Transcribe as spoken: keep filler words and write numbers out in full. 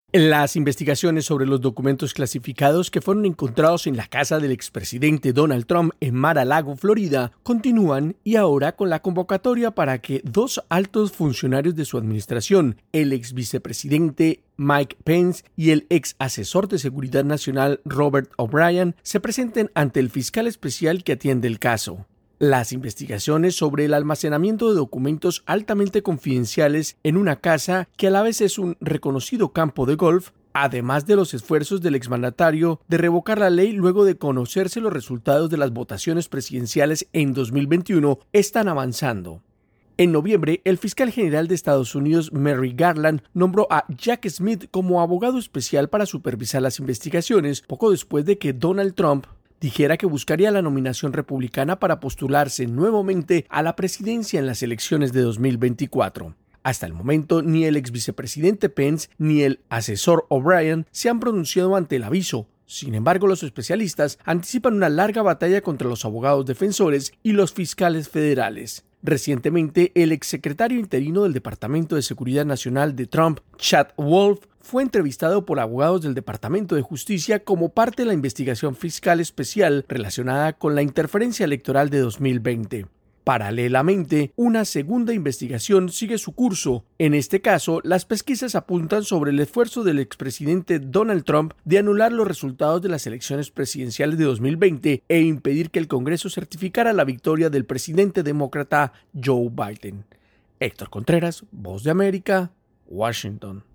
Las investigaciones sobre los documentos clasificados que fueron encontrados en la casa del expresidente Donald Trump en Mar-a-Lago, Florida, continúan y ahora con la convocatoria para que dos altos funcionarios de su administración, el ex vicepresidente Mike Pence y el ex asesor de seguridad nacional Robert O'Brien, se presenten ante el fiscal especial que atiende el caso. Las investigaciones sobre el almacenamiento de documentos altamente confidenciales en una casa que a la vez es un reconocido campo de golf, además de los esfuerzos del exmandatario de revocar la ley luego de conocerse los resultados de las votaciones presidenciales en dos mil veintiuno, están avanzando. En noviembre, el fiscal general de Estados Unidos, Merrick Garland, nombró a Jack Smith como abogado especial para supervisar las investigaciones, poco después de que Donald Trump dijera que buscaría la nominación republicana para postularse nuevamente a la presidencia en las elecciones de dos mil veinticuatro. Hasta el momento, ni el ex vicepresidente Pence ni el asesor O'Brien se han pronunciado ante el aviso. Sin embargo, los especialistas anticipan una larga batalla contra los abogados defensores y los fiscales federales. Recientemente, el exsecretario interino del Departamento de Seguridad Nacional de Trump, Chad Wolf, fue entrevistado por abogados del Departamento de Justicia como parte de la investigación fiscal especial relacionada con la interferencia electoral de dos mil veinte. Paralelamente, una segunda investigación sigue su curso. En este caso, las pesquisas apuntan sobre el esfuerzo del expresidente Donald Trump de anular los resultados de las elecciones presidenciales de dos mil veinte e impedir que el Congreso certificara la victoria del presidente demócrata Joe Biden. Héctor Contreras, Voz de América, Washington.